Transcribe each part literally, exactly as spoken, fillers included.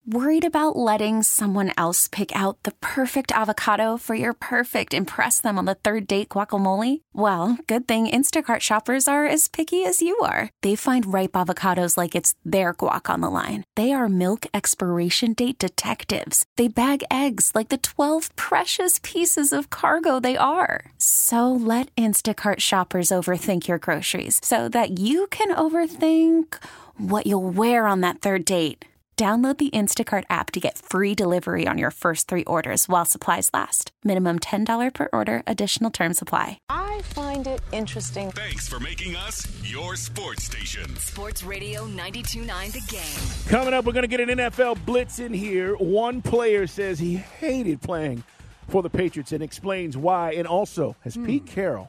Worried about letting someone else pick out the perfect avocado for your perfect impress them on the third date guacamole? Well, good thing Instacart shoppers are as picky as you are. They find ripe avocados like it's their guac on the line. They are milk expiration date detectives. They bag eggs like the twelve precious pieces of cargo they are. So let Instacart shoppers overthink your groceries so that you can overthink what you'll wear on that third date. Download the Instacart app to get free delivery on your first three orders while supplies last. Minimum ten dollars per order. Additional terms apply. I find it interesting. Thanks for making us your sports station. Sports Radio ninety-two point nine The Game. Coming up, we're going to get an N F L blitz in here. One player says he hated playing for the Patriots and explains why. And also, has hmm. Pete Carroll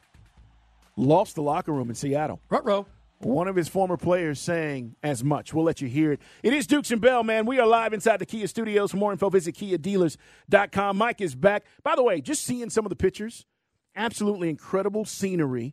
lost the locker room in Seattle? Ruh-roh. One of his former players saying as much. We'll let you hear it. It is Dukes and Bell, man. We are live inside the Kia studios. For more info, visit kia dealers dot com. Mike is back. By the way, just seeing some of the pictures, absolutely incredible scenery.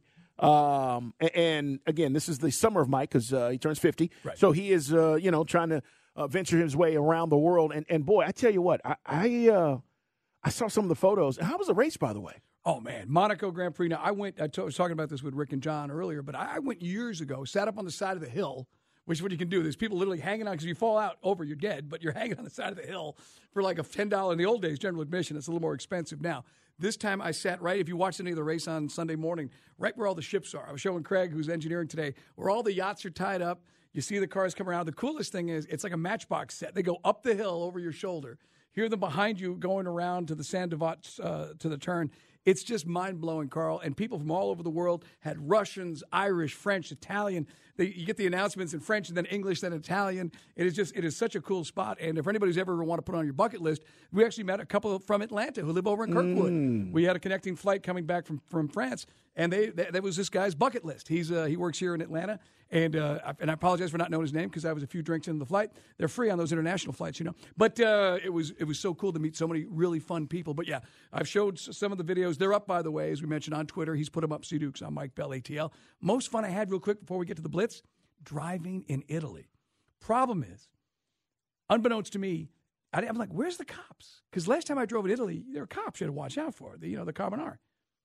Um, and, again, this is the summer of Mike because uh, he turns fifty. Right. So he is, uh, you know, trying to uh, venture his way around the world. And, and boy, I tell you what, I I, uh, I saw some of the photos. How was the race, by the way? Oh, man, Monaco Grand Prix. Now, I went, I, t- I was talking about this with Rick and John earlier, but I, I went years ago, sat up on the side of the hill, which is what you can do. There's people literally hanging on, because if you fall out over, you're dead, but you're hanging on the side of the hill for like a ten dollars in the old days, general admission. It's a little more expensive now. This time I sat right, if you watched any of the race on Sunday morning, right where all the ships are. I was showing Craig, who's engineering today, where all the yachts are tied up. You see the cars come around. The coolest thing is it's like a Matchbox set. They go up the hill over your shoulder. Hear them behind you going around to the Saint Devote, uh, to the turn. It's just mind-blowing, Carl. And people from all over the world had Russians, Irish, French, Italian. They, you get the announcements in French and then English, then Italian. It is just, it is such a cool spot. And if anybody's ever want to put on your bucket list, we actually met a couple from Atlanta who live over in Kirkwood. Mm. We had a connecting flight coming back from, from France, and they, they that was this guy's bucket list. He's uh, he works here in Atlanta, and uh, and I apologize for not knowing his name because I was a few drinks into the flight. They're free on those international flights, you know. But uh, it was it was so cool to meet so many really fun people. But yeah, I've showed some of the videos. They're up, by the way, as we mentioned on Twitter. He's put them up. C Dukes on Mike Bell A T L. Most fun I had, real quick, before we get to the blitz. Driving in Italy. Problem is, unbeknownst to me, I, I'm like, where's the cops? Because last time I drove in Italy, there were cops you had to watch out for, the, you know, the Carbonara.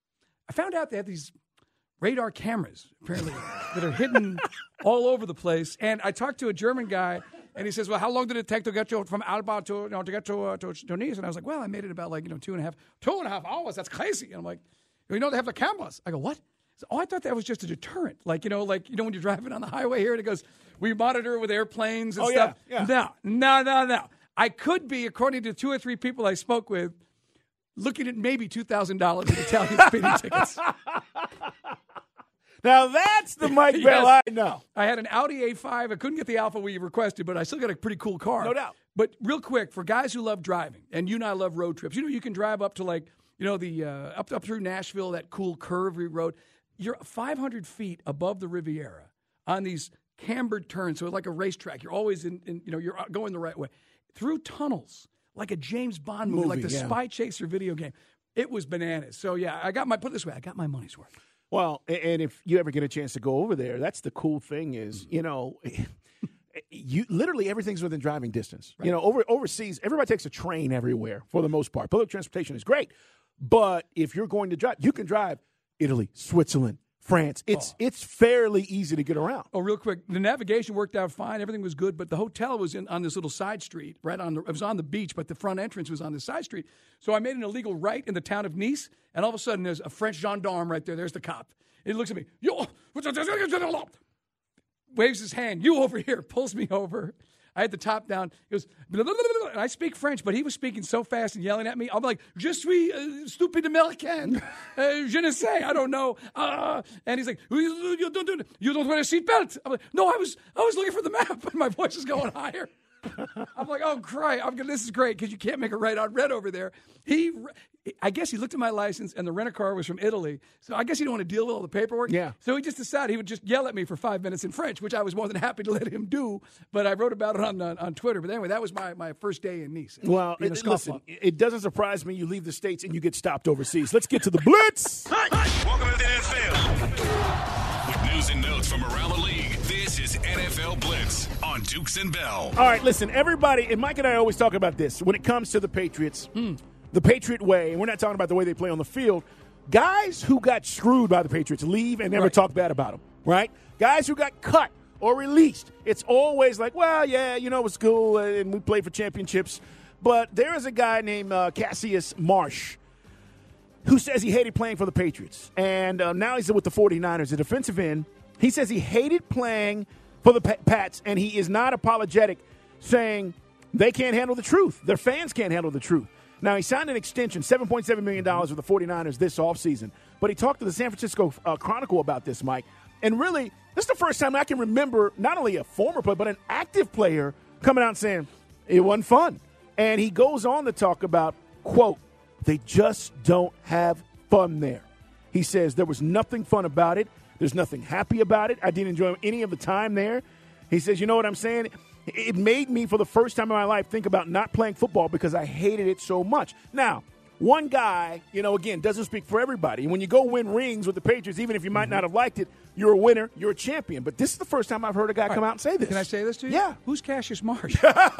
I found out they have these radar cameras, apparently, that are hidden all over the place. And I talked to a German guy, and he says, well, how long did it take to get you from Alba to, you know, to get to, uh, to, to Nice? And I was like, well, I made it about like, you know, two and a half, two and a half hours. That's crazy. And I'm like, you know, they have the cameras. I go, what? So, oh, I thought that was just a deterrent. Like, you know, like, you know, when you're driving on the highway here and it goes, we monitor with airplanes and oh, stuff. Yeah, yeah. No, no, no, no. I could be, according to two or three people I spoke with, looking at maybe two thousand dollars in Italian speeding tickets. Now, that's the Mike yes. Bell I know. I had an Audi A five. I couldn't get the Alpha we requested, but I still got a pretty cool car. No doubt. But real quick, for guys who love driving, and you and I love road trips, you know, you can drive up to like, you know, the uh, up, up through Nashville, that cool curvy road. You're five hundred feet above the Riviera on these cambered turns, so it's like a racetrack. You're always in, in you know, you're going the right way. Through tunnels, like a James Bond movie, movie like the yeah. Spy Chaser video game. It was bananas. So, yeah, I got my, put it this way, I got my money's worth. Well, and if you ever get a chance to go over there, that's the cool thing is, you know, you literally everything's within driving distance. Right. You know, over overseas, everybody takes a train everywhere for the most part. Public transportation is great. But if you're going to drive, you can drive Italy, Switzerland, France. It's oh. it's fairly easy to get around. Oh, real quick, the navigation worked out fine. Everything was good, but the hotel was in on this little side street, right on the. It was on the beach, but the front entrance was on the side street. So I made an illegal right in the town of Nice, and all of a sudden there's a French gendarme right there. There's the cop. He looks at me. Yo, waves his hand. You over here. Pulls me over. I had the top down. He goes, blah, blah, blah, blah, and I speak French, but he was speaking so fast and yelling at me. I'm like, je suis uh, stupid American. Uh, je ne sais. I don't know. Uh, and he's like, you don't, do, you don't wear a seatbelt. I'm like, no, I was I was looking for the map, but my voice is going higher. I'm like, oh, cry. I'm this is great because you can't make a right on red over there. He, I guess he looked at my license, and the rent-a-car was from Italy. So I guess he didn't want to deal with all the paperwork. Yeah. So he just decided he would just yell at me for five minutes in French, which I was more than happy to let him do. But I wrote about it on uh, on Twitter. But anyway, that was my, my first day in Nice. Well, it, listen, it doesn't surprise me you leave the States and you get stopped overseas. Let's get to the Blitz. Welcome to the N F L. With news and notes from around the league, this is is N F L Blitz on Dukes and Bell. All right, listen, everybody, and Mike and I always talk about this when it comes to the Patriots, mm. the Patriot way, and we're not talking about the way they play on the field. Guys who got screwed by the Patriots leave and never right. talk bad about them, right? Guys who got cut or released, it's always like, well, yeah, you know, it was cool, and we played for championships. But there is a guy named uh, Cassius Marsh who says he hated playing for the Patriots. And uh, now he's with the 49ers, a defensive end. He says he hated playing for the Pats, and he is not apologetic, saying they can't handle the truth. Their fans can't handle the truth. Now, he signed an extension, seven point seven million dollars with the 49ers this offseason. But he talked to the San Francisco uh, Chronicle about this, Mike. And really, this is the first time I can remember not only a former player, but an active player coming out and saying it wasn't fun. And he goes on to talk about, quote, they just don't have fun there. He says there was nothing fun about it. There's nothing happy about it. I didn't enjoy any of the time there. He says, you know what I'm saying? It made me, for the first time in my life, think about not playing football because I hated it so much. Now, one guy, you know, again, doesn't speak for everybody. When you go win rings with the Patriots, even if you might mm-hmm. not have liked it, you're a winner, you're a champion. But this is the first time I've heard a guy All come right. out and say this. Can I say this to you? Yeah. Who's Cassius Marsh?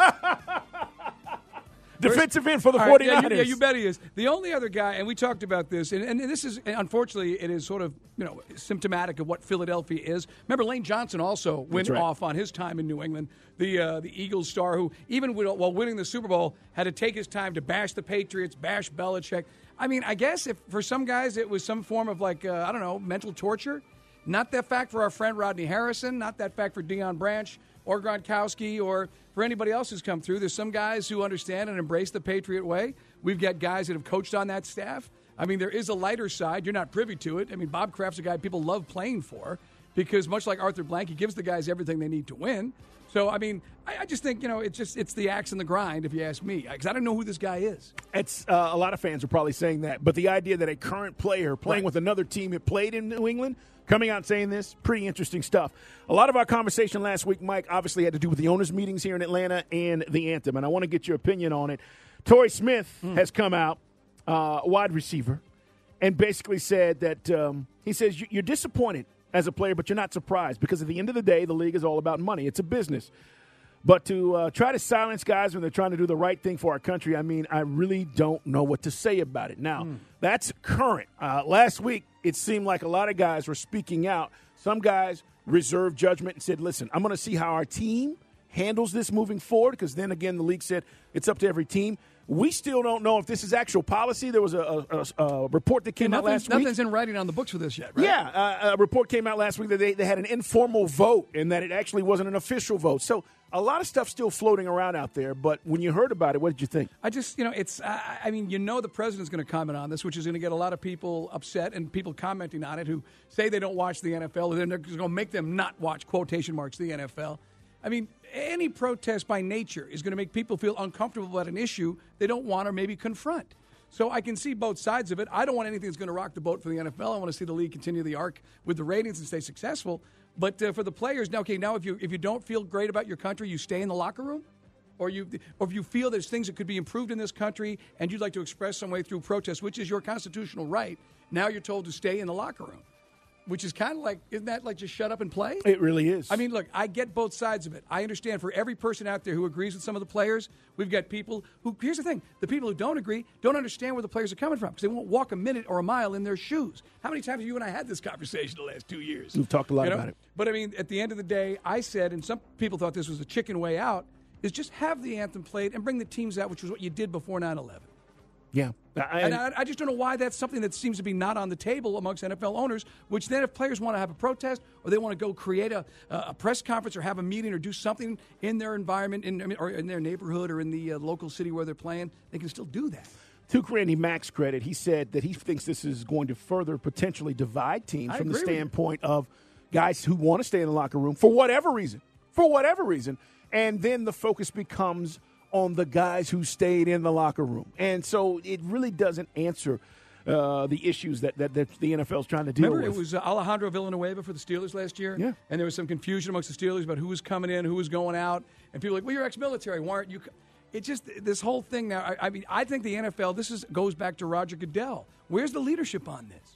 Defensive end for the right, 49ers. Yeah you, yeah, you bet he is. The only other guy, and we talked about this, and, and this is, unfortunately, it is sort of, you know, symptomatic of what Philadelphia is. Remember, Lane Johnson also went right. off on his time in New England, the uh, the Eagles star who, even while winning the Super Bowl, had to take his time to bash the Patriots, bash Belichick. I mean, I guess if for some guys it was some form of, like, uh, I don't know, mental torture. Not that fact for our friend Rodney Harrison, not that fact for Deion Branch or Gronkowski or for anybody else who's come through. There's some guys who understand and embrace the Patriot way. We've got guys that have coached on that staff. I mean, there is a lighter side. You're not privy to it. I mean, Bob Kraft's a guy people love playing for because much like Arthur Blank, he gives the guys everything they need to win. So, I mean, I, I just think, you know, it's just it's the axe and the grind, if you ask me, because I don't know who this guy is. It's uh, a lot of fans are probably saying that, but the idea that a current player playing right. with another team that played in New England coming out and saying this, pretty interesting stuff. A lot of our conversation last week, Mike, obviously had to do with the owners' meetings here in Atlanta and the anthem, and I want to get your opinion on it. Torrey Smith mm. has come out, uh, wide receiver, and basically said that um, he says you're disappointed as a player, but you're not surprised because at the end of the day, the league is all about money. It's a business. But to uh, try to silence guys when they're trying to do the right thing for our country, I mean, I really don't know what to say about it. Now, mm. that's current. Uh, last week, it seemed like a lot of guys were speaking out. Some guys reserved judgment and said, listen, I'm going to see how our team handles this moving forward because then, again, the league said it's up to every team. We still don't know if this is actual policy. There was a, a, a report that came yeah, out last nothing's week. Nothing's in writing on the books for this yet, right? Yeah, uh, a report came out last week that they, they had an informal vote and that it actually wasn't an official vote. So a lot of stuff still floating around out there. But when you heard about it, what did you think? I just, you know, it's, uh, I mean, you know the president's going to comment on this, which is going to get a lot of people upset and people commenting on it who say they don't watch the N F L, and then they're going to make them not watch, quotation marks, the N F L. I mean, any protest by nature is going to make people feel uncomfortable about an issue they don't want or maybe confront. So I can see both sides of it. I don't want anything that's going to rock the boat for the N F L. I want to see the league continue the arc with the ratings and stay successful. But uh, for the players, now, okay, now if you if you don't feel great about your country, you stay in the locker room? Or you or if you feel there's things that could be improved in this country and you'd like to express some way through protest, which is your constitutional right, now you're told to stay in the locker room. Which is kind of like, isn't that like just shut up and play? It really is. I mean, look, I get both sides of it. I understand for every person out there who agrees with some of the players, we've got people who, here's the thing, the people who don't agree don't understand where the players are coming from because they won't walk a minute or a mile in their shoes. How many times have you and I had this conversation the last two years? We've talked a lot you know? about it. But, I mean, at the end of the day, I said, and some people thought this was a chicken way out, is just have the anthem played and bring the teams out, which was what you did before nine eleven. Yeah. I, and I, I just don't know why that's something that seems to be not on the table amongst N F L owners, which then if players want to have a protest or they want to go create a, a press conference or have a meeting or do something in their environment in, or in their neighborhood or in the uh, local city where they're playing, they can still do that. To Randy Mack's credit, he said that he thinks this is going to further potentially divide teams I from the agree with standpoint of guys who want to stay in the locker room for whatever reason, for whatever reason. And then the focus becomes on the guys who stayed in the locker room. And so it really doesn't answer uh, the issues that, that, that the N F L is trying to deal Remember, with. Remember, it was uh, Alejandro Villanueva for the Steelers last year? Yeah. And there was some confusion amongst the Steelers about who was coming in, who was going out. And people were like, well, you're ex-military. Why aren't you? Co-? It just, this whole thing now, I, I mean, I think the N F L, this is goes back to Roger Goodell. Where's the leadership on this?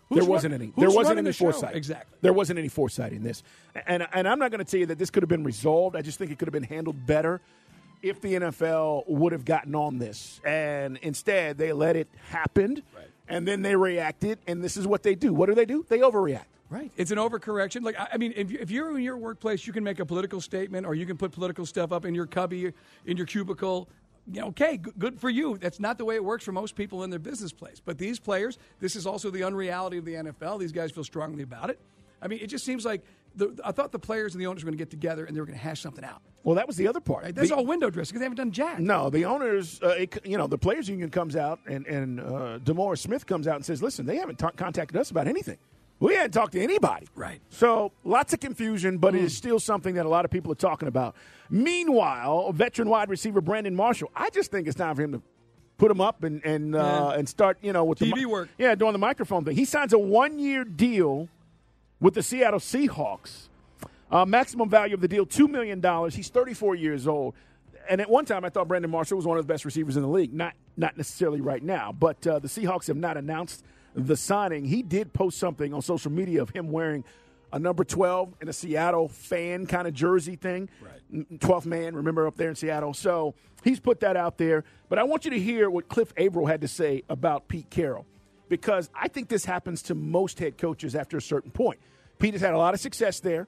There wasn't any. Who's There wasn't running any the show? foresight. Exactly. There wasn't any foresight in this. And and I'm not going to tell you that this could have been resolved. I just think it could have been handled better if the N F L would have gotten on this. And instead, they let it happen. Right. And then they reacted. And this is what they do. What do they do? They overreact. Right. It's an overcorrection. Like, I mean, if, you, if you're in your workplace, you can make a political statement or you can put political stuff up in your cubby, in your cubicle. You know, okay, g- good for you. That's not the way it works for most people in their business place. But these players, this is also the unreality of the N F L. These guys feel strongly about it. I mean, it just seems like the, I thought the players and the owners were going to get together and they were going to hash something out. Well, that was the other part. Right? That's the, all window dressing because they haven't done jack. No, the owners, uh, it, you know, the players union comes out and, and uh, DeMaurice Smith comes out and says, listen, they haven't ta- contacted us about anything. We hadn't talked to anybody. Right. So lots of confusion, but mm. it is still something that a lot of people are talking about. Meanwhile, veteran wide receiver Brandon Marshall, I just think it's time for him to put him up and and uh, yeah. and start, you know, with T V the T V work. Yeah, doing the microphone thing. He signs a one-year deal with the Seattle Seahawks. Uh, maximum value of the deal, two million dollars. He's thirty-four years old. And at one time, I thought Brandon Marshall was one of the best receivers in the league. Not not necessarily right now, but uh, the Seahawks have not announced the signing. He did post something on social media of him wearing a number twelve in a Seattle fan kind of jersey thing. Right. twelfth man, remember, up there in Seattle. So he's put that out there. But I want you to hear what Cliff Averill had to say about Pete Carroll, because I think this happens to most head coaches after a certain point. Pete has had a lot of success there.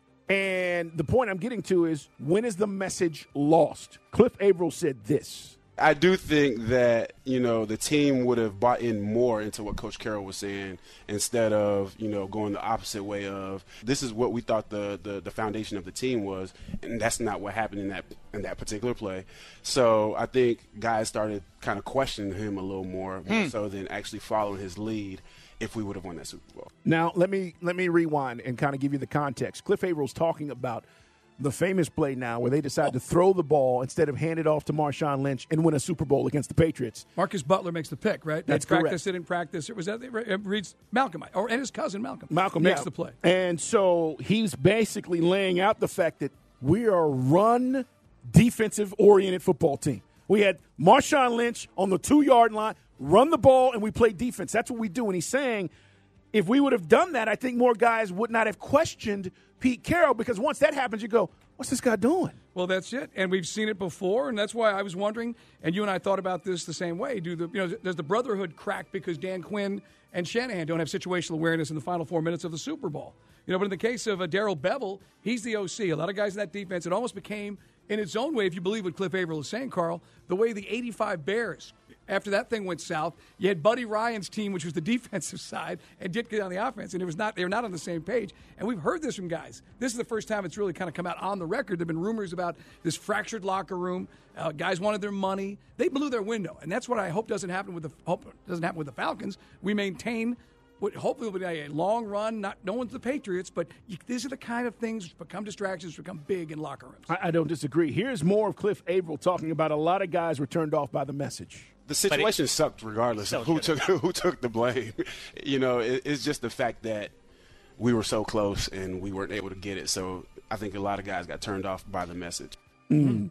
And the point I'm getting to is, when is the message lost? Cliff Averill said this. I do think that, you know, the team would have bought in more into what Coach Carroll was saying instead of, you know, going the opposite way of, this is what we thought the, the, the foundation of the team was, and that's not what happened in that in that particular play. So I think guys started kind of questioning him a little more, more hmm. so than actually following his lead if we would have won that Super Bowl. Now, let me let me rewind and kind of give you the context. Cliff Averill's talking about the famous play now where they decide to throw the ball instead of hand it off to Marshawn Lynch and win a Super Bowl against the Patriots. Marcus Butler makes the pick, right? That's they practice correct. it in practice. It was that it reads Malcolm, or and his cousin Malcolm. Malcolm makes yeah. the play. And so he's basically laying out the fact that we are a run defensive-oriented football team. We had Marshawn Lynch on the two-yard line, run the ball, and we play defense. That's what we do. And he's saying, if we would have done that, I think more guys would not have questioned Pete Carroll, because once that happens, you go, what's this guy doing? Well, that's it. And we've seen it before, and that's why I was wondering, and you and I thought about this the same way. Do the you know, does the brotherhood crack because Dan Quinn and Shanahan don't have situational awareness in the final four minutes of the Super Bowl? You know, but in the case of uh, Darrell Bevel, he's the O C. A lot of guys in that defense, it almost became, in its own way, if you believe what Cliff Averill is saying, Carl, the way the eighty-five Bears, after that thing went south, you had Buddy Ryan's team, which was the defensive side, and Ditka on the offense, and it was not they were not on the same page. And we've heard this from guys. This is the first time it's really kind of come out on the record. There have been rumors about this fractured locker room. Uh, guys wanted their money. They blew their window, and that's what I hope doesn't happen with the hope doesn't happen with the Falcons. We maintain what hopefully will be a long run. Not no one's the Patriots, but you, these are the kind of things which become distractions, become big in locker rooms. I, I don't disagree. Here's more of Cliff Averill talking about a lot of guys were turned off by the message. The situation it, sucked regardless of who took who took the blame. You know, it, it's just the fact that we were so close and we weren't able to get it. So I think a lot of guys got turned off by the message. Mm.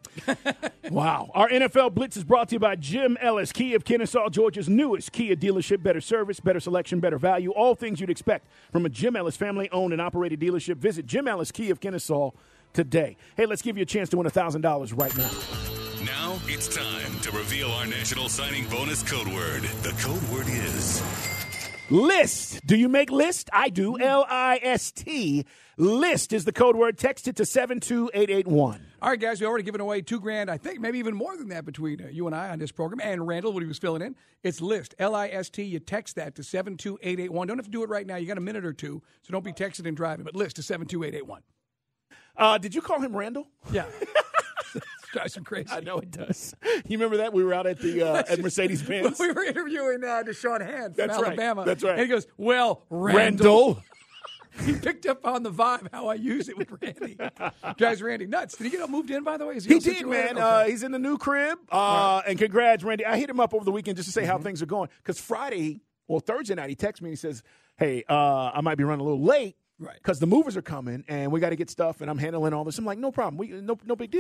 Wow. Our N F L Blitz is brought to you by Jim Ellis, Kia of Kennesaw, Georgia's newest Kia dealership. Better service, better selection, better value. All things you'd expect from a Jim Ellis family-owned and operated dealership. Visit Jim Ellis, Kia of Kennesaw today. Hey, let's give you a chance to win one thousand dollars right now. Now it's time to reveal our national signing bonus code word. The code word is LIST. Do you make LIST? I do. L I S T. LIST is the code word. Text it to seven two eight eight one. All right, guys, we already given away two grand. I think maybe even more than that between uh, you and I on this program, and Randall when he was filling in. It's LIST, L I S T. You text that to seven two eight eight one. Don't have to do it right now. You got a minute or two, so don't be texting and driving. But LIST to seven two eight eight one. Uh, did you call him Randall? Yeah. Drives him crazy. I know it does. You remember that? We were out at the uh, at Mercedes-Benz. We were interviewing uh, Deshaun Hand from That's Alabama. Right. That's right. And he goes, well, Randall. Randall. He picked up on the vibe, how I use it with Randy. Drives Randy nuts. Did he get moved in, by the way? Is he he did, man. Okay. Uh, he's in the new crib. Uh, right. And congrats, Randy. I hit him up over the weekend just to say mm-hmm. how things are going. Because Friday, well, Thursday night, he texts me and he says, hey, uh, I might be running a little late. Right. Because the movers are coming and we got to get stuff and I'm handling all this. I'm like, no problem. We, no, no big deal.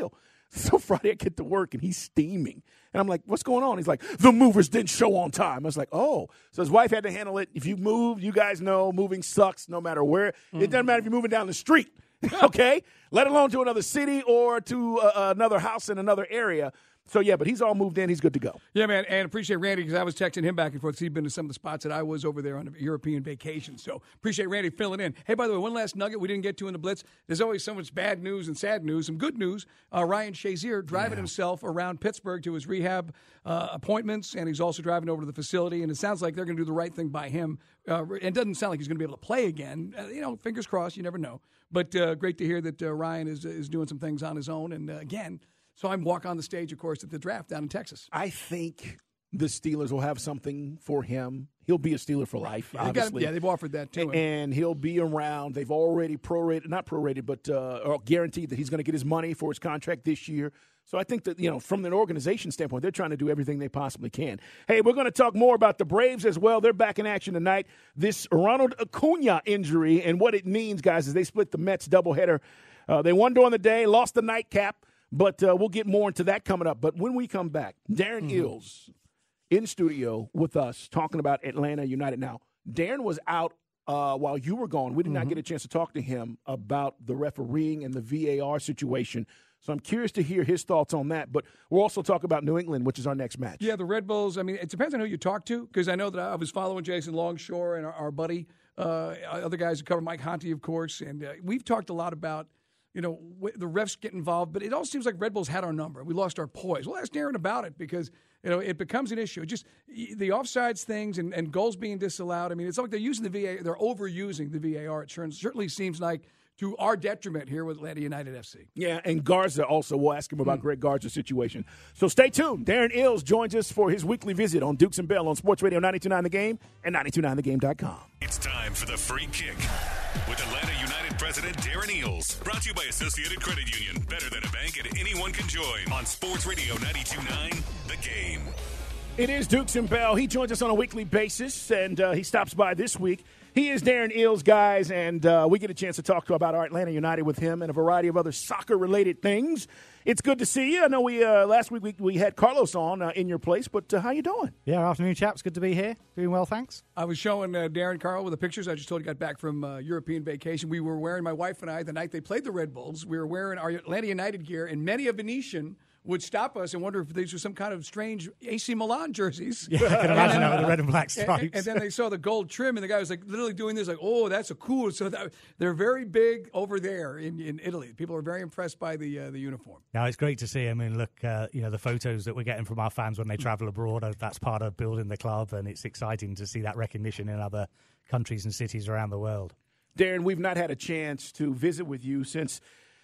So Friday I get to work, and he's steaming. And I'm like, what's going on? He's like, the movers didn't show on time. I was like, oh. So his wife had to handle it. If you move, you guys know moving sucks no matter where. Mm-hmm. It doesn't matter if you're moving down the street, okay, let alone to another city or to uh, another house in another area. So, yeah, but he's all moved in. He's good to go. Yeah, man, and appreciate Randy because I was texting him back and forth. He'd been to some of the spots that I was over there on a European vacation. So appreciate Randy filling in. Hey, by the way, one last nugget we didn't get to in the Blitz. There's always so much bad news and sad news. Some good news. Uh, Ryan Shazier driving yeah. himself around Pittsburgh to his rehab uh, appointments, and he's also driving over to the facility. And it sounds like they're going to do the right thing by him. Uh, it doesn't sound like he's going to be able to play again. Uh, you know, fingers crossed. You never know. But uh, great to hear that uh, Ryan is, is doing some things on his own. And, uh, again, so I'm walk on the stage, of course, at the draft down in Texas. I think the Steelers will have something for him. He'll be a Steeler for life, yeah, obviously. They got, yeah, they've offered that, too. And he'll be around. They've already prorated, not prorated, but uh, or guaranteed that he's going to get his money for his contract this year. So I think that, you know, from an organization standpoint, they're trying to do everything they possibly can. Hey, we're going to talk more about the Braves as well. They're back in action tonight. This Ronald Acuna injury and what it means, guys, as they split the Mets doubleheader. Uh, they won during the day, lost the nightcap. But uh, we'll get more into that coming up. But when we come back, Darren mm-hmm. Ills in studio with us talking about Atlanta United. Now, Darren was out uh, while you were gone. We did mm-hmm. not get a chance to talk to him about the refereeing and the V A R situation. So I'm curious to hear his thoughts on that. But we'll also talk about New England, which is our next match. Yeah, the Red Bulls. I mean, it depends on who you talk to, because I know that I was following Jason Longshore and our, our buddy, uh, other guys who cover Mike Honte, of course. And uh, we've talked a lot about, you know, the refs get involved, but it all seems like Red Bulls had our number. We lost our poise. Well, ask Darren about it because, you know, it becomes an issue. It just the offsides things and, and goals being disallowed. I mean, it's like they're using the V A R. They're overusing the V A R. It certainly seems like to our detriment here with Atlanta United F C. Yeah, and Garza also. We'll ask him about mm. Greg Garza's situation. So stay tuned. Darren Ills joins us for his weekly visit on Dukes and Bell on Sports Radio ninety-two point nine The Game and ninety-two point nine the game dot com. It's time for the Free Kick with Atlanta United President Darren Ills. Brought to you by Associated Credit Union. Better than a bank, and anyone can join on Sports Radio ninety-two point nine The Game. It is Dukes and Bell. He joins us on a weekly basis, and uh, he stops by this week. He is Darren Ills, guys, and uh, we get a chance to talk to about our Atlanta United with him and a variety of other soccer-related things. It's good to see you. I know we uh, last week we, we had Carlos on uh, in your place, but uh, how you doing? Yeah, afternoon, chaps. Good to be here. Doing well, thanks. I was showing uh, Darren Carl with the pictures. I just told you got back from uh, European vacation. We were wearing, my wife and I, the night they played the Red Bulls, we were wearing our Atlanta United gear, and many a Venetian would stop us and wonder if these were some kind of strange A C Milan jerseys. Yeah, I can imagine that with the red and black stripes. And, and then they saw the gold trim, and the guy was like literally doing this, like, oh, that's a cool. So that, they're very big over there in, in Italy. People are very impressed by the uh, the uniform. No, it's great to see. I mean, look, uh, you know, the photos that we're getting from our fans when they travel abroad, uh, that's part of building the club, and it's exciting to see that recognition in other countries and cities around the world. Darren, we've not had a chance to visit with you since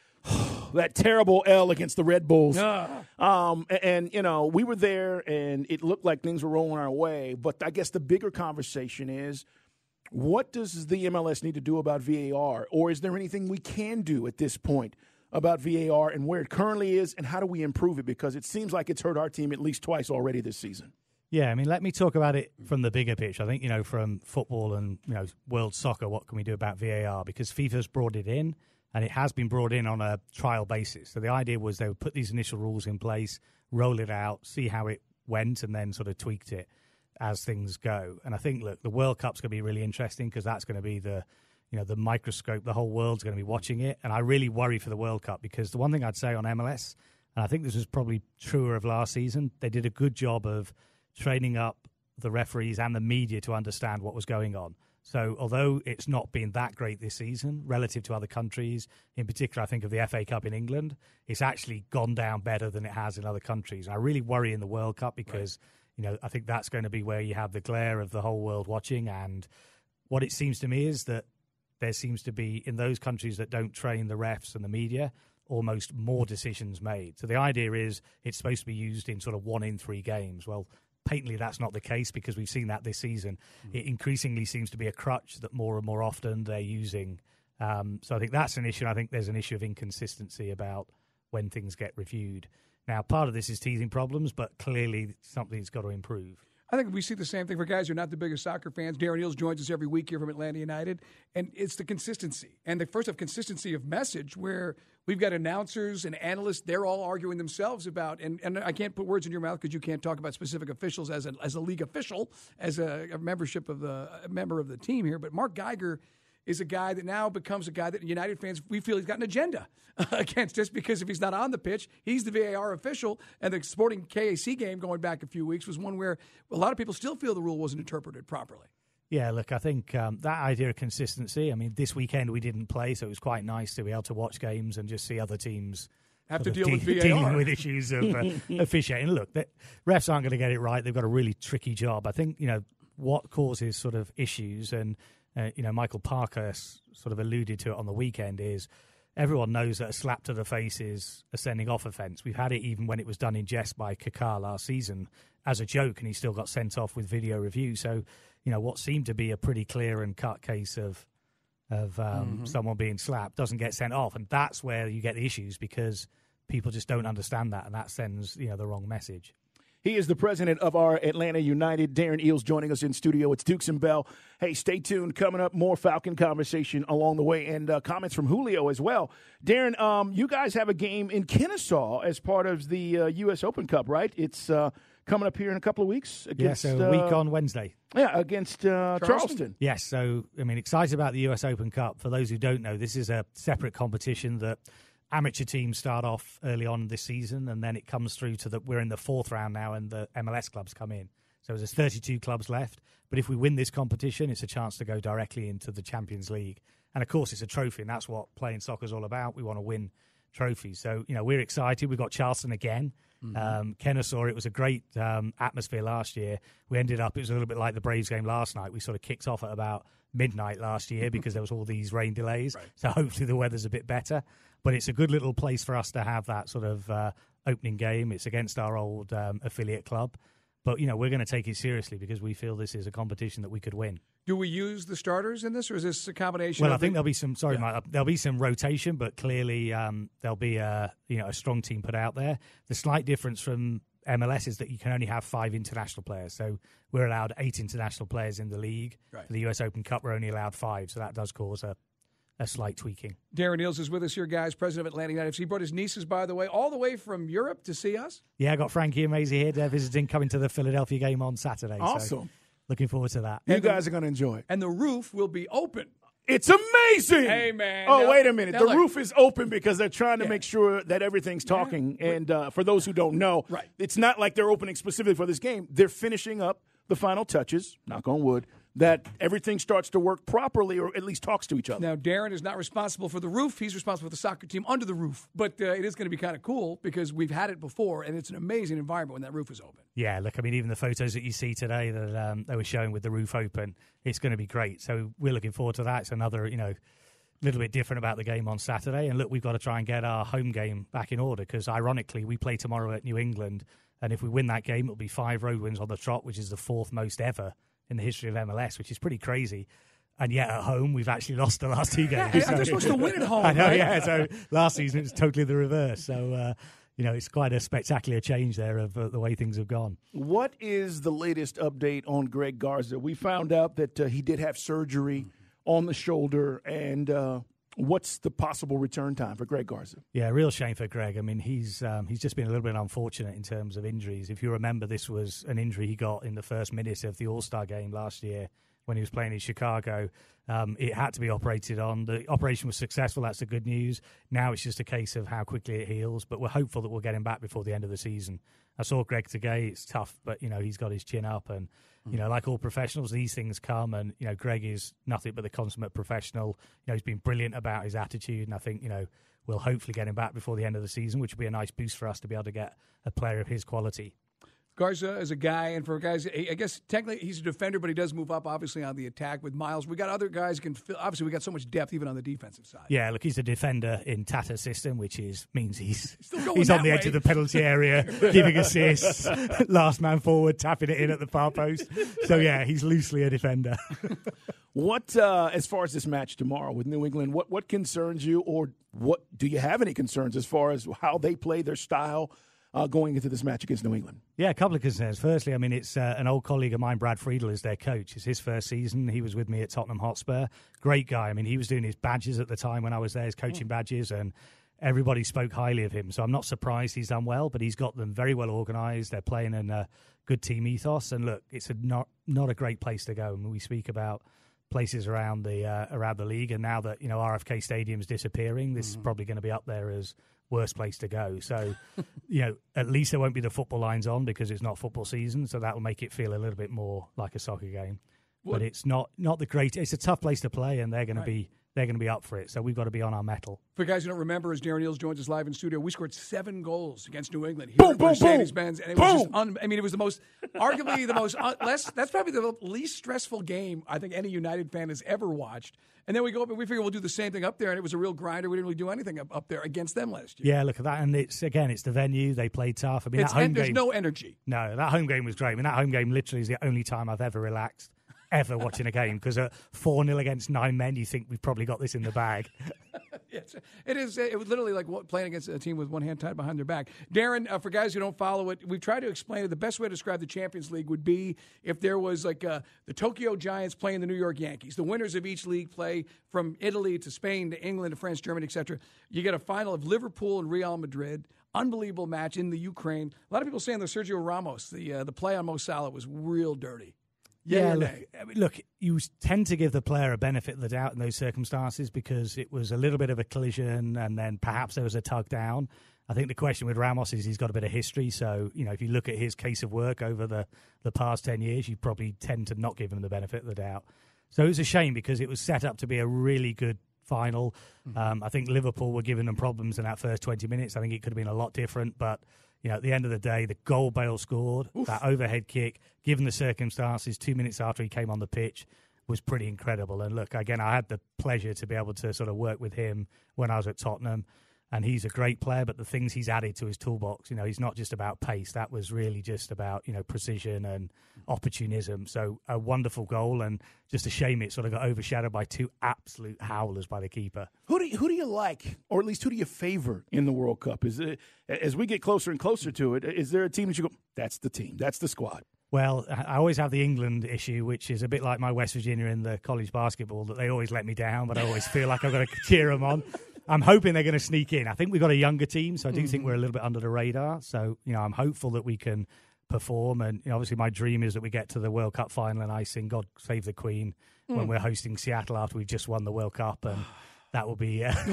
that terrible L against the Red Bulls. Uh. Um, and, and, you know, we were there, and it looked like things were rolling our way. But I guess the bigger conversation is, what does the M L S need to do about V A R? Or is there anything we can do at this point about V A R and where it currently is, and how do we improve it? Because it seems like it's hurt our team at least twice already this season. Yeah, I mean, let me talk about it from the bigger picture. I think, you know, from football and, you know, world soccer, what can we do about V A R? Because FIFA's brought it in. And it has been brought in on a trial basis. So the idea was they would put these initial rules in place, roll it out, see how it went, and then sort of tweaked it as things go. And I think, look, the World Cup's going to be really interesting because that's going to be the, you know, the microscope. The whole world's going to be watching it. And I really worry for the World Cup because the one thing I'd say on M L S, and I think this was probably truer of last season, they did a good job of training up the referees and the media to understand what was going on. So although it's not been that great this season relative to other countries, in particular I think of the F A Cup in England, it's actually gone down better than it has in other countries. And I really worry in the World Cup because, right. you know, I think that's going to be where you have the glare of the whole world watching. And what it seems to me is that there seems to be, in those countries that don't train the refs and the media, almost more decisions made. So the idea is it's supposed to be used in sort of one in three games. Well, patently that's not the case because we've seen that this season. Mm. It increasingly seems to be a crutch that more and more often they're using. Um, so I think that's an issue. I think there's an issue of inconsistency about when things get reviewed. Now, part of this is teething problems, but clearly something's got to improve. I think we see the same thing for guys who are not the biggest soccer fans. Darren Eales joins us every week here from Atlanta United, and it's the consistency. And the first of consistency of message where we've got announcers and analysts, they're all arguing themselves about, and, and I can't put words in your mouth because you can't talk about specific officials as a, as a league official, as a, a membership of the a member of the team here, but Mark Geiger is a guy that now becomes a guy that United fans, we feel he's got an agenda against us because if he's not on the pitch, he's the V A R official. And the Sporting K A C game going back a few weeks was one where a lot of people still feel the rule wasn't interpreted properly. Yeah, look, I think um, that idea of consistency, I mean, this weekend we didn't play, so it was quite nice to be able to watch games and just see other teams have to deal de- with V A R. dealing with issues of uh, officiating. Look, the refs aren't going to get it right. They've got a really tricky job. I think, you know, what causes sort of issues and Uh, you know, Michael Parker s- sort of alluded to it on the weekend, is everyone knows that a slap to the face is a sending off offence. We've had it even when it was done in jest by Kaká last season as a joke, and he still got sent off with video review. So, you know, what seemed to be a pretty clear and cut case of of um, mm-hmm. someone being slapped doesn't get sent off, and that's where you get the issues because people just don't understand that, and that sends, you know, the wrong message. He is the president of our Atlanta United. Darren Eales joining us in studio. It's Dukes and Bell. Hey, stay tuned. Coming up, more Falcon conversation along the way and uh, comments from Julio as well. Darren, um, you guys have a game in Kennesaw as part of the uh, U S Open Cup, right? It's uh, coming up here in a couple of weeks. Against, yeah, so a week uh, on Wednesday. Yeah, against uh, Charleston. Charleston. Yes, so, I mean, excited about the U S Open Cup. For those who don't know, this is a separate competition that amateur teams start off early on this season, and then it comes through to the, we're in the fourth round now, and the M L S clubs come in. So there's thirty-two clubs left. But if we win this competition, it's a chance to go directly into the Champions League. And, of course, it's a trophy, and that's what playing soccer is all about. We want to win trophies. So, you know, we're excited. We've got Charleston again. Mm-hmm. Um, Kennesaw, it was a great um, atmosphere last year. We ended up, it was a little bit like the Braves game last night. We sort of kicked off at about midnight last year because there was all these rain delays. Right. So hopefully the weather's a bit better. But it's a good little place for us to have that sort of uh, opening game. It's against our old um, affiliate club. But, you know, we're going to take it seriously because we feel this is a competition that we could win. Do we use the starters in this, or is this a combination? Well, of I think the... there'll be some. Sorry, yeah. Mike, there'll be some rotation, but clearly um, there'll be a you know a strong team put out there. The slight difference from M L S is that you can only have five international players. So we're allowed eight international players in the league. Right. For the U S Open Cup, we're only allowed five, so that does cause a. A slight tweaking. Darren Eales is with us here, guys, president of Atlanta United. He brought his nieces, by the way, all the way from Europe to see us. Yeah, I got Frankie and Maisie here. They're visiting, coming to the Philadelphia game on Saturday. Awesome. So looking forward to that. You guys are going to enjoy it. And the roof will be open. It's amazing. Hey, man. Oh, now, wait a minute. The look, roof is open because they're trying to yeah. make sure that everything's talking. Yeah. And uh, for those who don't know, right. it's not like they're opening specifically for this game. They're finishing up the final touches, knock on wood, that everything starts to work properly or at least talks to each other. Now, Darren is not responsible for the roof. He's responsible for the soccer team under the roof. But uh, it is going to be kind of cool because we've had it before, and it's an amazing environment when that roof is open. Yeah, look, I mean, even the photos that you see today that um, they were showing with the roof open, it's going to be great. So we're looking forward to that. It's another, you know, little bit different about the game on Saturday. And look, we've got to try and get our home game back in order because, ironically, we play tomorrow at New England. And if we win that game, it'll be five road wins on the trot, which is the fourth most ever in the history of M L S, which is pretty crazy. And yet at home, we've actually lost the last two games. Yeah, so, they're supposed to win at home, I know, right? yeah. So last season, it was totally the reverse. So, uh, you know, it's quite a spectacular change there of uh, the way things have gone. What is the latest update on Greg Garza? We found out that uh, he did have surgery on the shoulder, and uh, what's the possible return time for Greg Garza? Yeah, real shame for Greg. I mean, he's um, he's just been a little bit unfortunate in terms of injuries. If you remember, this was an injury he got in the first minute of the All-Star game last year when he was playing in Chicago. Um, it had to be operated on. The operation was successful. That's the good news. Now it's just a case of how quickly it heals, but we're hopeful that we'll get him back before the end of the season. I saw Greg today. It's tough, but, you know, he's got his chin up and, you know, like all professionals, these things come and, you know, Greg is nothing but the consummate professional. You know, he's been brilliant about his attitude, and I think, you know, we'll hopefully get him back before the end of the season, which will be a nice boost for us to be able to get a player of his quality. Garza is a guy, and for guys, I guess technically he's a defender, but he does move up, obviously, on the attack with Miles. We got other guys who can fill. Obviously, we got so much depth even on the defensive side. Yeah, look, he's a defender in Tata's system, which is means he's Still he's on the way. edge of the penalty area, giving assists, last man forward, tapping it in at the far post. So, yeah, he's loosely a defender. What, uh, as far as this match tomorrow with New England, what, what concerns you, or what do you have any concerns as far as how they play, their style? uh, going into this match against New England? Yeah, a couple of concerns. Firstly, I mean, it's uh, an old colleague of mine, Brad Friedel, is their coach. It's his first season. He was with me at Tottenham Hotspur. Great guy. I mean, he was doing his badges at the time when I was there, his coaching badges, and everybody spoke highly of him. So I'm not surprised he's done well, but he's got them very well organised. They're playing in a good team ethos. And look, it's a not not a great place to go. I mean, we speak about places around the uh, around the league, and now that, you know, R F K Stadium's disappearing, this mm-hmm. is probably going to be up there as worst place to go. So, you know, at least there won't be the football lines on because it's not football season, so that will make it feel a little bit more like a soccer game. What? But it's not not the great. It's a tough place to play, and they're going right. to be they're going to be up for it. So we've got to be on our mettle. For guys who don't remember, as Darren Eales joins us live in studio, we scored seven goals against New England. Here boom, at boom, Mercedes-Benz, boom. and it was just un- I mean, it was the most, arguably the most uh, less. That's probably the least stressful game I think any United fan has ever watched. And then we go up and we figure we'll do the same thing up there, and it was a real grinder. We didn't really do anything up, up there against them last year. Yeah, look at that, and it's again, it's the venue. They played tough. I mean, it's, that home and there's game, no energy. No, that home game was great. I mean, that home game literally is the only time I've ever relaxed. Ever watching a game, because at four nil against nine men, you think we've probably got this in the bag. Yes, it is. It was literally like playing against a team with one hand tied behind their back. Darren, uh, for guys who don't follow it, we've tried to explain it. The best way to describe the Champions League would be if there was like uh, the Tokyo Giants playing the New York Yankees. The winners of each league play from Italy to Spain to England to France, Germany, et cetera. You get a final of Liverpool and Real Madrid. Unbelievable match in the Ukraine. A lot of people saying the Sergio Ramos, the uh, the play on Mo Salah was real dirty. Yeah, yeah look, I mean, look, you tend to give the player a benefit of the doubt in those circumstances because it was a little bit of a collision and then perhaps there was a tug down. I think the question with Ramos is he's got a bit of history. So, you know, if you look at his case of work over the, the past ten years, you probably tend to not give him the benefit of the doubt. So it was a shame because it was set up to be a really good final. Mm-hmm. Um, I think Liverpool were giving them problems in that first twenty minutes. I think it could have been a lot different, but you know, at the end of the day, the goal Bale scored, Oof. that overhead kick, given the circumstances, two minutes after he came on the pitch, was pretty incredible. And look, again, I had the pleasure to be able to sort of work with him when I was at Tottenham. And he's a great player, but the things he's added to his toolbox, you know, he's not just about pace. That was really just about, you know, precision and opportunism. So a wonderful goal, and just a shame it sort of got overshadowed by two absolute howlers by the keeper. Who do you, who do you like, or at least who do you favor in the World Cup? Is it, as we get closer and closer to it, is there a team that you go, that's the team, that's the squad? Well, I always have the England issue, which is a bit like my West Virginia in the college basketball, that they always let me down, but I always feel like I've got to cheer them on. I'm hoping they're going to sneak in. I think we've got a younger team, so I do mm-hmm. think we're a little bit under the radar. So, you know, I'm hopeful that we can perform. And you know, obviously my dream is that we get to the World Cup final and I sing God Save the Queen mm. when we're hosting Seattle after we've just won the World Cup. And that will be... Uh...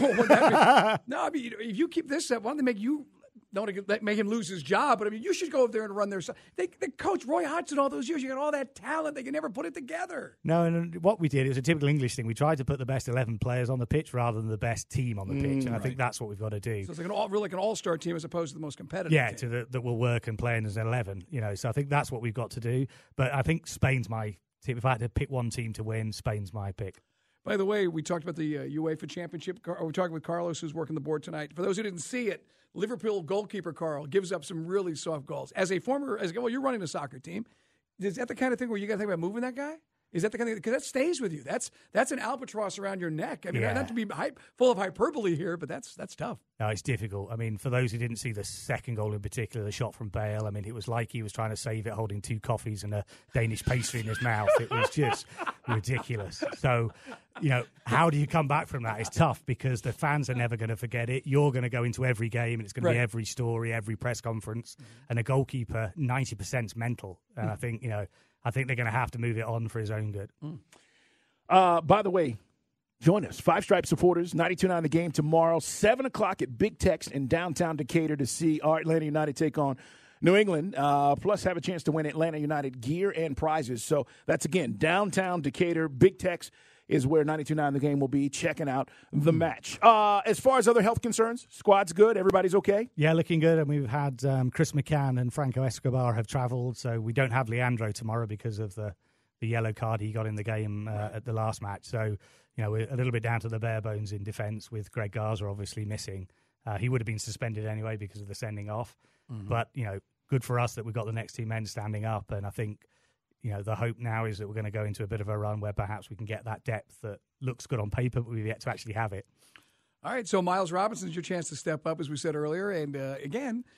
no, I mean, if you keep this up, why don't they make you... Don't make him lose his job, but I mean, you should go up there and run their side. They, they coach Roy Hodgson all those years. You got all that talent. They can never put it together. No, and what we did, it was a typical English thing. We tried to put the best eleven players on the pitch rather than the best team on the pitch, mm, and I right. think that's what we've got to do. So it's like an all, really like an all-star team as opposed to the most competitive yeah, team. to the, that will work and play in as an eleven. You know, so I think that's what we've got to do. But I think Spain's my team. If I had to pick one team to win, Spain's my pick. By the way, we talked about the uh, UEFA Championship. We're talking with Carlos, who's working the board tonight. For those who didn't see it, Liverpool goalkeeper Carl gives up some really soft goals. As a former, as well, you're running a soccer team. Is that the kind of thing where you got to think about moving that guy? Is that the kind of because that stays with you? That's that's an albatross around your neck. I mean, yeah. not to be hype, full of hyperbole here, but that's that's tough. No, it's difficult. I mean, for those who didn't see the second goal in particular, the shot from Bale, I mean, it was like he was trying to save it holding two coffees and a Danish pastry in his mouth. It was just ridiculous. So, you know, how do you come back from that? It's tough because the fans are never going to forget it. You're going to go into every game and it's going right. to be every story, every press conference. And a goalkeeper, ninety percent is mental. And mm. I think, you know, I think they're going to have to move it on for his own good. Mm. Uh, by the way, join us, Five Stripe supporters, ninety-two point nine The Game tomorrow, seven o'clock at Big Tex in downtown Decatur to see our Atlanta United take on New England, uh, plus have a chance to win Atlanta United gear and prizes. So that's, again, downtown Decatur. Big Tex is where ninety-two point nine The Game will be checking out the match. Uh, as far as other health concerns, squad's good? Everybody's okay? Yeah, looking good. And we've had um, Chris McCann and Franco Escobar have travelled, so we don't have Leandro tomorrow because of the, the yellow card he got in the game uh, right. at the last match. So, you know, we're a little bit down to the bare bones in defence with Greg Garza obviously missing. Uh, he would have been suspended anyway because of the sending off. Mm-hmm. But, you know, good for us that we've got the next two men standing up, and I think you know, the hope now is that we're going to go into a bit of a run where perhaps we can get that depth that looks good on paper, but we've yet to actually have it. All right, so Miles Robinson's your chance to step up, as we said earlier. And, uh, again,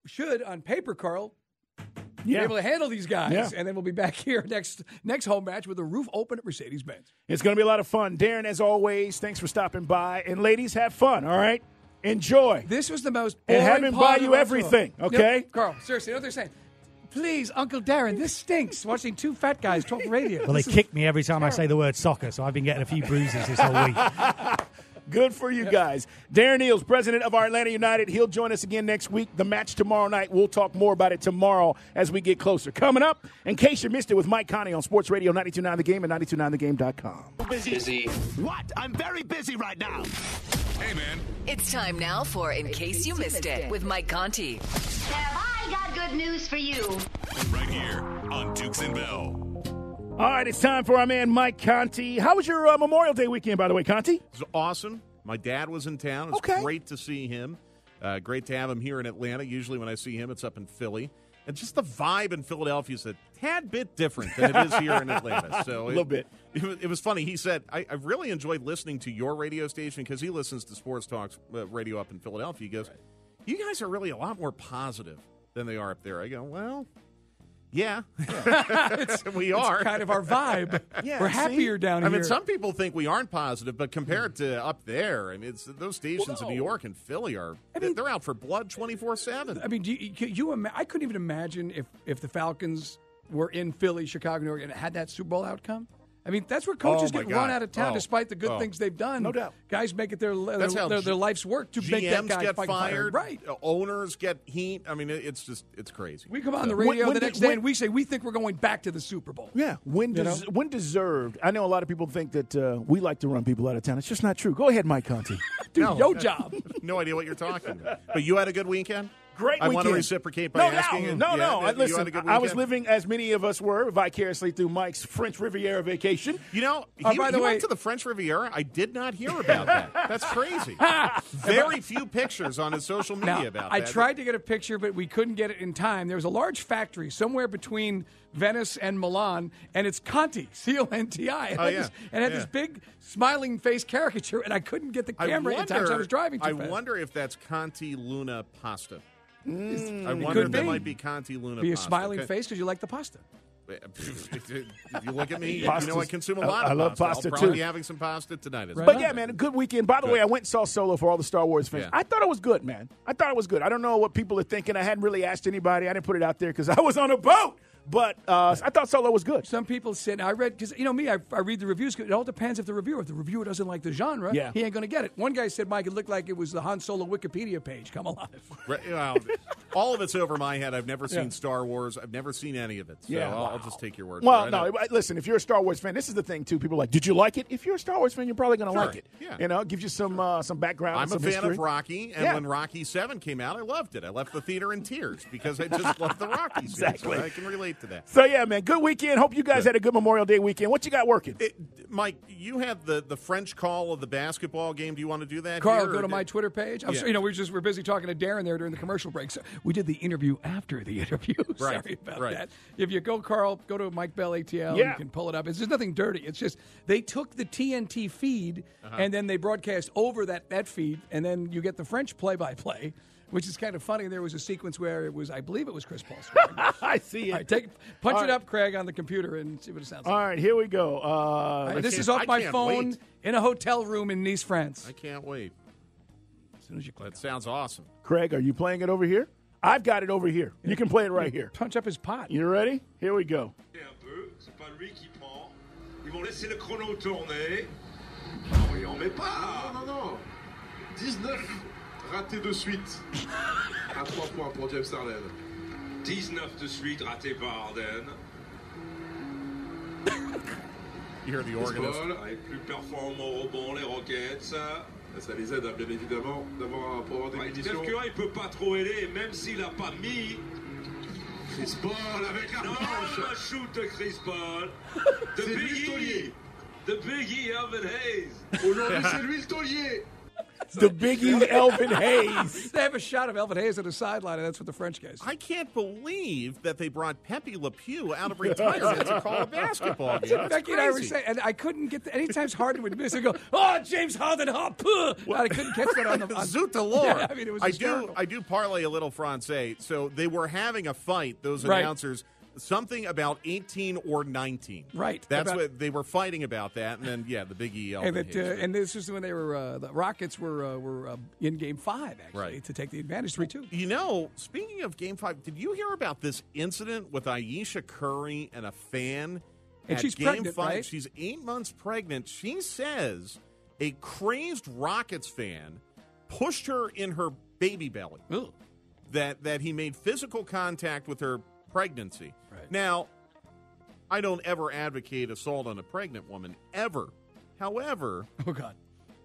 should, on paper, Carl, Yeah. be able to handle these guys. Yeah. And then we'll be back here next next home match with the roof open at Mercedes-Benz. It's going to be a lot of fun. Darren, as always, thanks for stopping by. And ladies, have fun, all right? Enjoy. This was the most And boring have him part buy of you our everything, tour. okay? No, Carl, seriously, you know what they're saying? Please, Uncle Darren, this stinks. Watching two fat guys talk radio. Well, they This is kick me every time I say the word soccer, so I've been getting a few bruises this whole week. Good for you guys. Darren Eales, president of our Atlanta United. He'll join us again next week. The match tomorrow night. We'll talk more about it tomorrow as we get closer. Coming up, in case you missed it, with Mike Connie on Sports Radio ninety-two point nine The Game and ninety-two point nine the game dot com. Busy. Busy. What? I'm very busy right now. Hey, man. It's time now for In Case You Missed It with Mike Conti. Have I got good news for you? Right here on Dukes and Bell. All right, it's time for our man Mike Conti. How was your uh, Memorial Day weekend, by the way, Conti? It was awesome. My dad was in town. It was Okay. great to see him. Uh, great to have him here in Atlanta. Usually when I see him, it's up in Philly. And just the vibe in Philadelphia is a tad bit different than it is here in Atlanta. So A little bit. It, was- it was funny. He said, I, I really enjoyed listening to your radio station because he listens to Sports Talks uh, radio up in Philadelphia. He goes, you guys are really a lot more positive than they are up there. I go, well, yeah, we are. It's kind of our vibe. Yeah, We're see? happier down I here. mean, some people think we aren't positive, but compared to up there, I mean, it's, those stations in New York and Philly are, I mean- they're out for blood twenty-four seven. I mean, do you, you, you ima- I couldn't even imagine if, if the Falcons were in Philly, Chicago, New York, and it had that Super Bowl outcome. I mean, that's where coaches Oh, my get God. run out of town Oh. despite the good Oh. things they've done. No doubt. Guys make it their That's their, how their, G- their life's work to make that G Ms guy get fucking fired, Right. uh, owners get heat. I mean, it, it's just, it's crazy. We come on the When- radio when the did- next day when- and we say we think we're going back to the Super Bowl. Yeah, when You des- know? when deserved. I know a lot of people think that uh, we like to run people out of town. It's just not true. Go ahead, Mike Conti. Dude, No. your job. No idea what you're talking about. But you had a good weekend? Great I weekend. want to reciprocate by no, asking no, you. No, Yeah, no. you I, had listen, a good I was weekend? living, as many of us were, vicariously through Mike's French Riviera vacation. You know, he, Oh, by the he way- went to the French Riviera. I did not hear about that. That's crazy. Very few pictures on his social media Now, about I that. tried to get a picture, but we couldn't get it in time. There was a large factory somewhere between Venice and Milan, and it's Conti, C O N T I. And Oh, had yeah. this, and had Yeah. this big smiling face caricature, and I couldn't get the I camera in time because I was driving too I fast. wonder if that's Conti Luna pasta. Mm, I it wonder could if that be. might be Conti Luna Be a pasta. smiling Okay. face because you like the pasta. If you look at me, you Pasta's- know I consume a lot I- I of love pasta. pasta, I'll probably too. be having some pasta tonight as Right well. But yeah, man, a good weekend. By the Good. way, I went and saw Solo for all the Star Wars fans. Yeah. I thought it was good, man. I thought it was good. I don't know what people are thinking. I hadn't really asked anybody. I didn't put it out there because I was on a boat. But uh, I thought Solo was good. Some people said, I read, because, you know me, I, I read the reviews. It all depends if the reviewer, if the reviewer doesn't like the genre, Yeah. he ain't going to get it. One guy said, Mike, it looked like it was the Han Solo Wikipedia page. Come alive. Right, well, all of it's over my head. I've never seen Yeah. Star Wars. I've never seen any of it. So Yeah. I'll, I'll just take your word Well, for it. no, I- listen, if you're a Star Wars fan, this is the thing, too. People are like, did you like it? If you're a Star Wars fan, you're probably going to Sure. like it. Yeah. You know, it gives you some uh, some background. I'm a some fan history. of Rocky, and Yeah. when Rocky seven came out, I loved it. I left the theater in tears because I just love the Rocky series. Exactly. So I can relate to that. So, yeah, man, good weekend. Hope you guys had a good Memorial Day weekend. What you got working? It, Mike, you had the, the French call of the basketball game. Do you want to do that? Carl, here, go or to did- my Twitter page. I'm Yeah. sorry, you know, we're just we're busy talking to Darren there during the commercial break. So we did the interview after the interview. Right, Sorry about right. that. If you go, Carl, go to Mike Bell A T L. Yeah. You can pull it up. It's just nothing dirty. It's just they took the T N T feed Uh-huh. and then they broadcast over that that feed, and then you get the French play-by-play. Which is kind of funny. There was a sequence where it was, I believe it was Chris Paul scoring. I see it. All right, take, punch All it right. up, Craig, on the computer and see what it sounds All like. right, here we go. Uh, All right, this can't- is off I my can't phone wait. in a hotel room in Nice, France. I can't wait. As soon as you click That sounds awesome. Craig, are you playing it over here? I've got it over here. You can play it right here. Punch up his pot. You ready? Here we go. Un peu, c'est pas lui qui prend. Ils vont laisser le chrono tourner. Non, il en met pas. Non, non, non. dix-neuf ratés de suite. À trois points pour James Harden. dix-neuf de suite ratés par Harden. You hear the Chris organist. Paul, avec plus performant au rebond, les Rockets. Ça les aide, bien évidemment, d'avoir pour avoir des conditions. Steph Curry, il peut pas trop aider, même s'il a pas mis. Chris Paul avec la Non, planche. le shoot de Chris Paul. De C'est lui le Biggie. taulier. De Biggie Elvin Hayes. Aujourd'hui, c'est lui le taulier. the Biggie Elvin Hayes. They have a shot of Elvin Hayes on the sideline, and that's what the French guys say. I can't believe that they brought Pepe Le Pew out of retirement to call a basketball game. That's Becky and I were crazy. saying, and I couldn't get the, anytime Harden would miss, I go, oh, James Harden, hop, puh. I couldn't catch that on the on, Zoot the Lord. Yeah, I mean, it was I do, hysterical. I do parlay a little Francais. So they were having a fight, those Right. announcers, something about eighteen or nineteen. Right. That's About- what they were fighting about that. And then, yeah, the Big E. And, that, uh, and this is when they were uh, the Rockets were uh, were uh, in Game Five actually Right. to take the advantage three two. You know, speaking of Game Five, did you hear about this incident with Ayesha Curry and a fan And at she's Game pregnant, Five? right? She's eight months pregnant. She says a crazed Rockets fan pushed her in her baby belly. Ooh. That that he made physical contact with her pregnancy. Right. Now, I don't ever advocate assault on a pregnant woman ever. However, Oh God.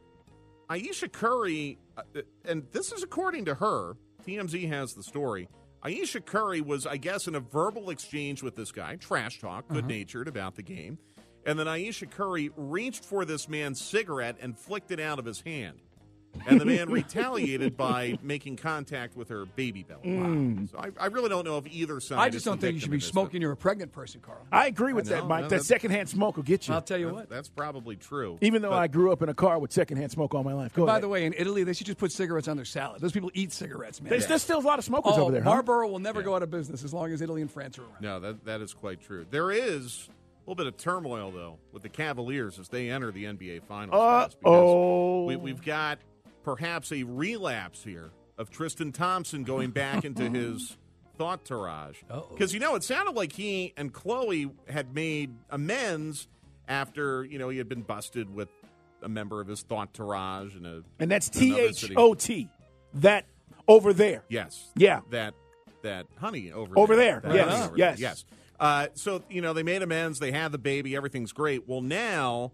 Ayesha Curry, uh, and this is according to her, T M Z has the story. Ayesha Curry was, I guess, in a verbal exchange with this guy, trash talk, good-natured about the game. And then Ayesha Curry reached for this man's cigarette and flicked it out of his hand. And the man retaliated by making contact with her baby belly. Mm. So I, I really don't know if either side I just is don't the think you should victim be in this, smoking. You're a pregnant person, Carl. I agree with I that, know, Mike. no, that that's- secondhand smoke will get you. I'll tell you but what. That's probably true. Even though But- I grew up in a car with secondhand smoke all my life. Go By ahead. the way, in Italy, they should just put cigarettes on their salad. Those people eat cigarettes, man. There's, there's still a lot of smokers oh, over there, huh? Marlboro will never go out of business as long as Italy and France are around. No, that that is quite true. There is a little bit of turmoil, though, with the Cavaliers as they enter the N B A Finals. guys, because Uh-oh. We, we've got perhaps a relapse here of Tristan Thompson going back into his thought tirage. Because, you know, it sounded like he and Chloe had made amends after, you know, he had been busted with a member of his thought tirage. In a, And that's in another T H city. O T. That over there. Yes. Yeah. That that honey over Over there. there. That Yes. honey over Yes. there. Yes. Uh, so, you know, they made amends. They had the baby. Everything's great. Well, now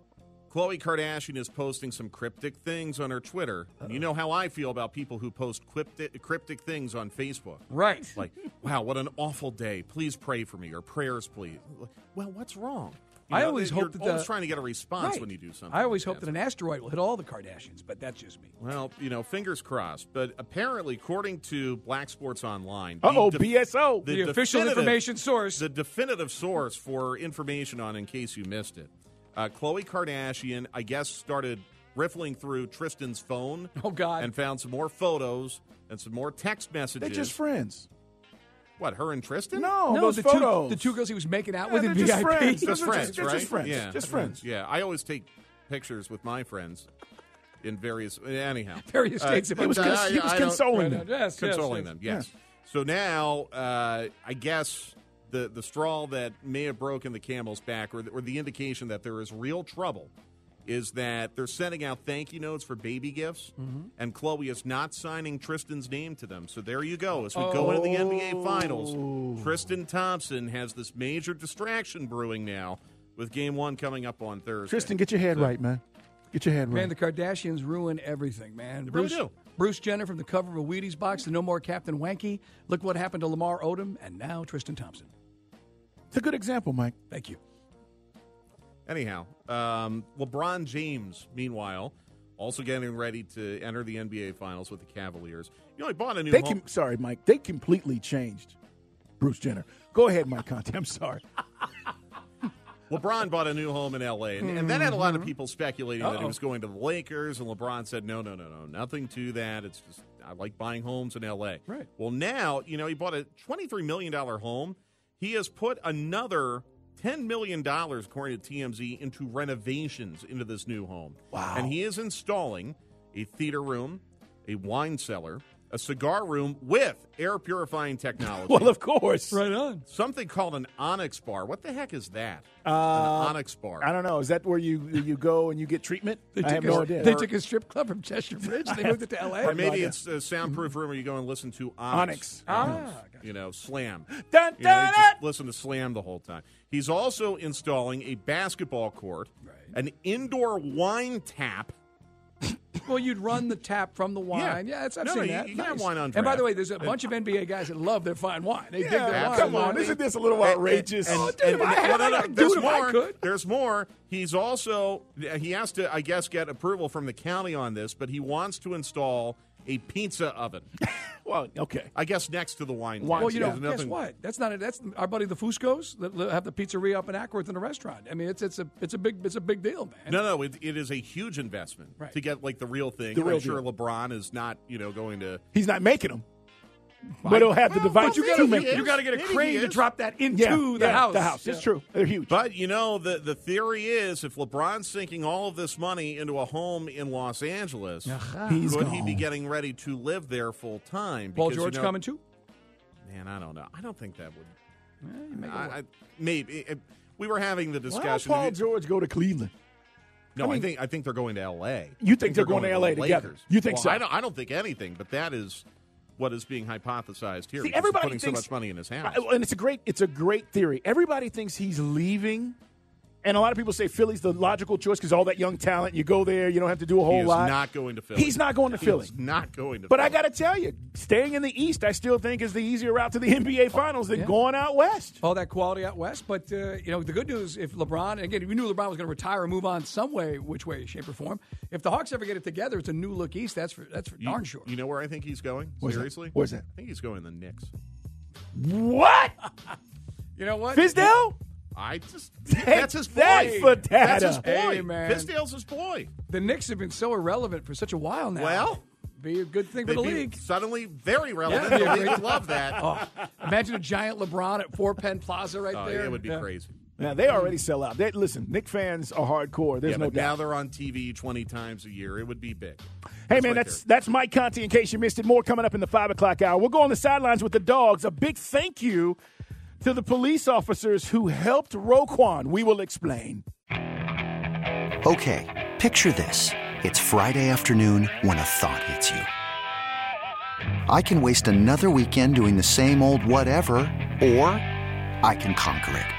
Khloe Kardashian is posting some cryptic things on her Twitter. And you know how I feel about people who post cryptic, cryptic things on Facebook. Right. Like, wow, what an awful day. Please pray for me, or prayers, please. Well, what's wrong? You I know, always you're hope that always the- trying to get a response Right. when you do something. I always like hope that an asteroid will hit all the Kardashians, but that's just me. Well, you know, fingers crossed. But apparently, according to Black Sports Online, the Uh-oh, def- B S O. The official definitive- information source. the definitive source for information on, in case you missed it, uh, Khloe Kardashian, I guess, started riffling through Tristan's phone. Oh, God. And found some more photos and some more text messages. They're just friends. What, her and Tristan? No, no, those the photos. two, the two girls he was making out Yeah, with in they're V just I P. friends. Just Those are friends, just- they're right? just friends. Yeah, Just friends. Yeah, I always take pictures with my friends in various. Anyhow, Various states of He was, Uh, cons- I- he was I don't- consoling Right, them. yes, yes, consoling yes. them. Yes. So now, uh, I guess the the straw that may have broken the camel's back, or the, or the indication that there is real trouble, is that they're sending out thank you notes for baby gifts, Mm-hmm. and Chloe is not signing Tristan's name to them. So there you go. As we go into the N B A Oh. Finals, Tristan Thompson has this major distraction brewing now with Game One coming up on Thursday. Tristan, get your head So- right, man. Get your head right. Man, the Kardashians ruin everything, man. They really Bruce, do. Bruce Jenner from the cover of a Wheaties box to No More Captain Wanky. Look what happened to Lamar Odom, and now Tristan Thompson. It's a good example, Mike. Thank you. Anyhow, um, LeBron James, meanwhile, also getting ready to enter the N B A Finals with the Cavaliers. You know, he bought a new They home. com- sorry, Mike. They completely changed Bruce Jenner. Go ahead, Mike Conte. I'm sorry. LeBron bought a new home in L A, and, and that had a lot of Mhm. people speculating that he Uh-oh. was going to the Lakers, and LeBron said, no, no, no, no, nothing to that. It's just, I like buying homes in L A. Right. Well, now, you know, he bought a twenty-three million dollars home. He has put another ten million dollars, according to T M Z, into renovations into this new home. Wow. And he is installing a theater room, a wine cellar, a cigar room with air purifying technology. Well, of course. Right on. Something called an Onyx bar. What the heck is that? Uh, an Onyx bar. I don't know. Is that where you you go and you get treatment? They I took have a, no idea. They took a strip club from Cheshire Bridge. They moved it to L A. Or maybe idea. it's a soundproof room where you go and listen to Onyx. Onyx. Ah, You know, Slam. Dun, You know, dun, you dun. just listen to Slam the whole time. He's also installing a basketball court, Right. an indoor wine tap, Well, you'd run the tap from the wine. Yeah, Yeah. that's, I've No, seen you- that. you can have Nice. wine on And by draft. the way, there's a bunch of N B A guys that love their fine wine. They dig Yeah, their wine. come on, Absolutely. isn't this a little outrageous? And, Oh, and- dude, if I and- had- no, no, I no, could do there's it if I more. could. There's more. He's also he has to, I guess, get approval from the county on this, but he wants to install a pizza oven. Well, okay. I guess next to the wine. Well, tent. you know, There's guess nothing- what? That's not a, that's our buddy the Fuscos that li- have the pizzeria up in Ackworth in a restaurant. I mean, it's it's a it's a big it's a big deal, man. No, no, it, it is a huge investment Right. to get like the real thing. The And real I'm sure deal. LeBron is not, you know, going to. He's not making them. But he'll have the Well, device well, you to gotta make he you, is. them. got to get a Maybe crane he to is. drop that into Yeah, the yeah, house. The house. It's true. They're huge. But you know, the the theory is if LeBron's sinking all of this money into a home in Los Angeles, He's could he gone. be getting ready to live there full time? Paul Because, you George know, coming too? Man, I don't know. I don't think that would. Eh, you make it I, work. I, maybe it, we were having the Why discussion. Paul George go to Cleveland? no, I I, mean- think I think they're going to L A. You think they're going to L A the together? Lakers. You think Well, so? I don't. I don't think anything. But that is what is being hypothesized here. See, because he's everybody putting thinks, so much money in his house. I- and it's a great, it's a great theory. Everybody thinks he's leaving, and a lot of people say Philly's the logical choice because all that young talent. You go there, you don't have to do a whole he is lot. not going to Philly. He's not going to He Philly. is not going to. But Philly. I got to tell you, staying in the East, I still think is the easier route to the N B A Finals than Yeah. going out West. All that quality out west, but uh, you know the good news: if LeBron, and again, we knew LeBron was going to retire or move on some way, which way, shape, or form. If the Hawks ever get it together, it's a new look East. That's for that's for You- darn sure. You know where I think he's going? Where's that? Seriously? Where's that? I think he's going to the Knicks. What? You know what? Fizdale? I just that's his boy. that for That's his data. boy. Hey, man. Fizdale's his boy. The Knicks have been so irrelevant for such a while now. Well, be a good thing for they'd the be league. suddenly very relevant. Yeah, the yeah, league great. would love that. Oh, imagine a giant LeBron at Four Penn Plaza right Oh, there. it would be Yeah. crazy. Now, they already sell out. They, listen, Knick fans are hardcore. There's Yeah, no but now doubt. they're on T V twenty times a year. It would be big. Hey, That's man, right that's that's Mike Conti. In case you missed it, more coming up in the five o'clock hour. We'll go on the sidelines with the Dogs. A big thank you to the police officers who helped Roquan. We will explain. Okay, picture this. It's Friday afternoon when a thought hits you. I can waste another weekend doing the same old whatever, or I can conquer it.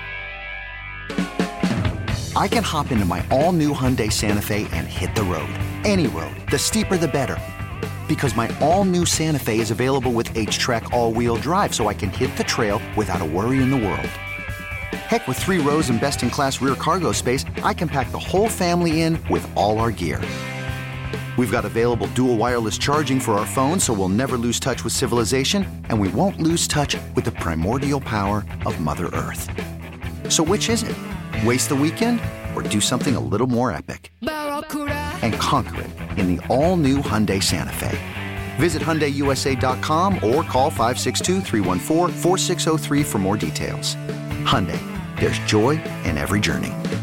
I can hop into my all-new Hyundai Santa Fe and hit the road. Any road. The steeper, the better. Because my all-new Santa Fe is available with H-Track all-wheel drive, so I can hit the trail without a worry in the world. Heck, with three rows and best-in-class rear cargo space, I can pack the whole family in with all our gear. We've got available dual wireless charging for our phones, so we'll never lose touch with civilization, and we won't lose touch with the primordial power of Mother Earth. So which is it? Waste the weekend or do something a little more epic? And conquer it in the all-new Hyundai Santa Fe. Visit Hyundai U S A dot com or call five six two, three one four, four six zero three for more details. Hyundai, there's joy in every journey.